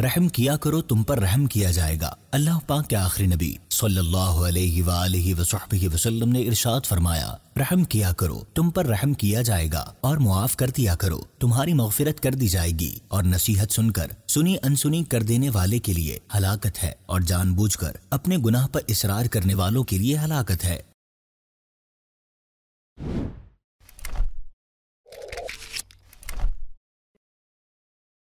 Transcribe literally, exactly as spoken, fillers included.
रहम किया करो तुम पर रहम किया जाएगा। अल्लाह पाक के आखिरी नबी सल्लल्लाहु अलैहि वालिहि वसहबिहि वसल्लम ने इरशाद फरमाया, रहम किया करो तुम पर रहम किया जाएगा और मुआफ कर दिया करो तुम्हारी मग़फ़िरत कर दी जाएगी। और नसीहत सुनकर सुनी अनसुनी कर देने वाले के लिए हलाकत है और जानबूझकर अपने गुनाह पर इसरार करने वालों के लिए हलाकत है।